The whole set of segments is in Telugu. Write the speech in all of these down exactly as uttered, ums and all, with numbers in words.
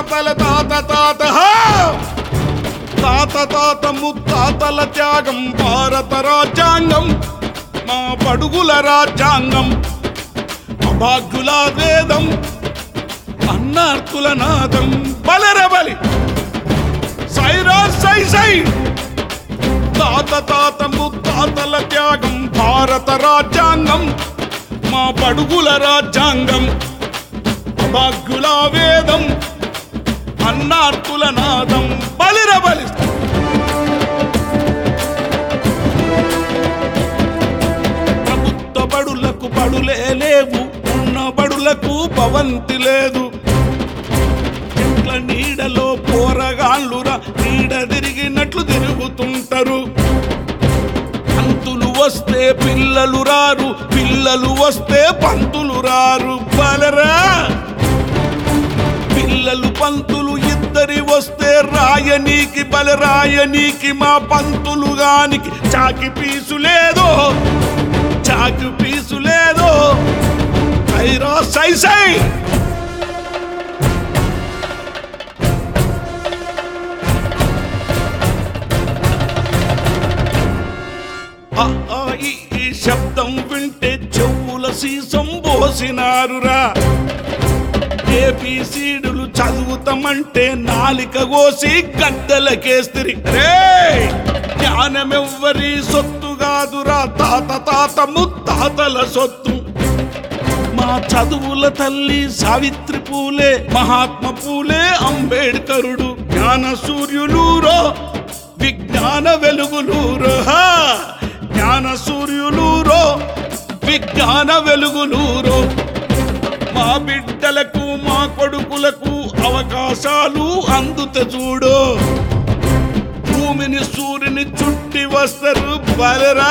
తల తాత తాత తాత తాత ముత్తాతల త్యాగం భారత రాజ్యాంగం మా బడుగుల రాజ్యాంగం అభాగ్యుల వేదం అన్నార్తుల నాదం బలరబలి సైరా సై సై తాత తాత ముత్తాతల త్యాగం భారత రాజ్యాంగం మా బడుగుల రాజ్యాంగం అభాగ్యుల వేదం అన్నార్తుల నాదం బలిరబలి ప్రభుత్వ బడులకు బడులే లేవు ఉన్న బడులకు భవంతి లేదు చెట్ల నీడలో పోరగాళ్ళురా నీడ తిరిగినట్లు తిరుగుతుంటారు పంతులు వస్తే పిల్లలు రారు పిల్లలు వస్తే పంతులు రారు బలరా పిల్లలు పంతులు ఇద్దరి వస్తే రాయనీకి బలరాయనీకి మా పంతులు గానికి చాకి పీసు లేదో చాకి పీసు లేదో సైరా సై సై ఈ శబ్దం వింటే చెవుల సీసం పోసినారురా ఏబిసిడులు చదువుతామంటే నాలిక కోసి గద్దెలకేస్తిరి రే జ్ఞానమెవ్వరి సొత్తు కాదురా తాత తాత ముత్తాతల సొత్తు మా చదువుల తల్లి సావిత్రి పూలే మహాత్మ పూలే అంబేడ్కరుడు జ్ఞాన సూర్యులూరో విజ్ఞాన వెలుగులూరో జ్ఞాన సూర్యులూరో విజ్ఞాన వెలుగులూరో మా బిడ్డలకు మా కొడుకులకు అవకాశాలు అందుత చూడు భూమిని సూర్యుని చుట్టి వస్తారు బలరా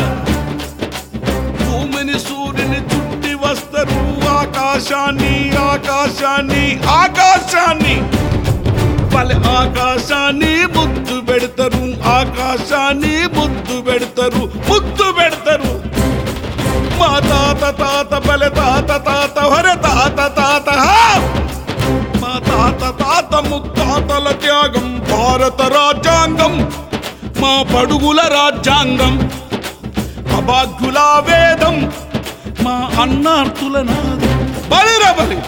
భూమిని సూర్యుని చుట్టి వస్తారు ఆకాశాన్ని ఆకాశాన్ని ఆకాశాన్ని బలే ఆకాశాన్ని ముద్దు పెడతారు ఆకాశాన్ని ముద్దు పెడతారు ముద్దు పెడతారు మా తాత తాత బలే తాత తాత హర తాత తాత మా తాత తాత ముత్తాతల త్యాగం భారత రాజ్యాంగం మా బడుగుల రాజ్యాంగం అభాగ్యుల వేదం మా అన్నార్తుల నాదం బలిరబలి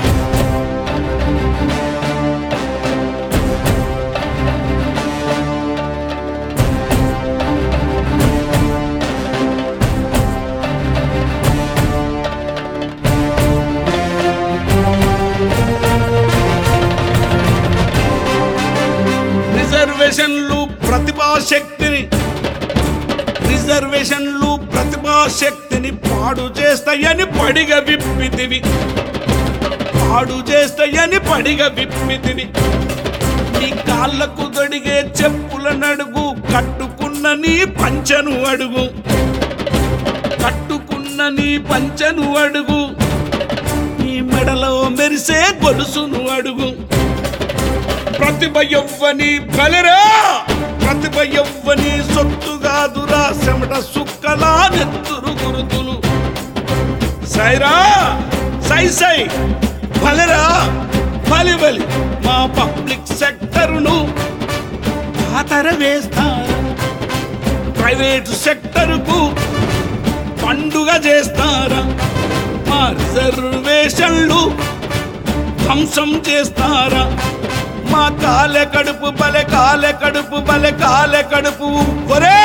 రిజర్వేషన్లు ప్రతిభాశక్తిని రిజర్వేషన్లు ప్రతిభాశక్తిని పాడు చేస్తాయని పడిగ విప్పితివి పాడు చేస్తాయని పడిగ విప్పితివి నీ కాళ్ళకు దొడిగే చెప్పుల నడుగు కట్టుకున్న నీ పంచను అడుగు కట్టుకున్న నీ పంచను అడుగు నీ మెడలో మెరిసే గొలుసును అడుగు ప్రతిభ యవ్వని బలరా ప్రతిభ యవ్వని సొత్తు కాదురా చెమట సుక్కలా నెత్తురు గురుతులు సైరా సై సై బలరా బలి బలి మా పబ్లిక్ సెక్టరును పాతర వేస్తారా ప్రైవేటు సెక్టరుకు పండుగ చేస్తారా మా రిజర్వేషన్లు ధ్వంసం చేస్తారా మా కాలె కడుపు బలె కాలె కడుపు బలె కాలె కడుపు ఒరే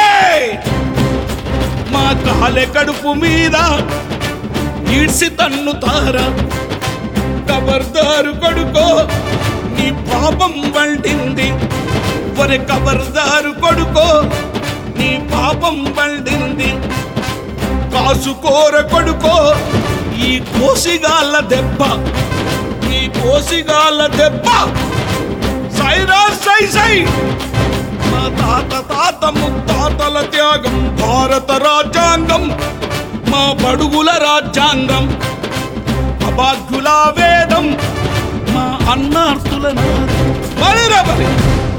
మా కాలె కడుపు మీద ఈడ్సి తన్నుతారా కబర్దారు కొడుకో నీ పాపం వండింది ఒరే కబర్దారు కొడుకో నీ పాపం వండింది కాసుకోర కొడుకో ఈ కోసిగాళ్ళ దెబ్బ ఈ కోసిగాళ్ళ దెబ్బ సైరా సై సై మా తాత తాత ముత్తాతల త్యాగం భారత రాజ్యాంగం మా బడుగుల రాజ్యాంగం అభాగ్యుల వేదం మా అన్నార్తుల నాదం బలిరబలి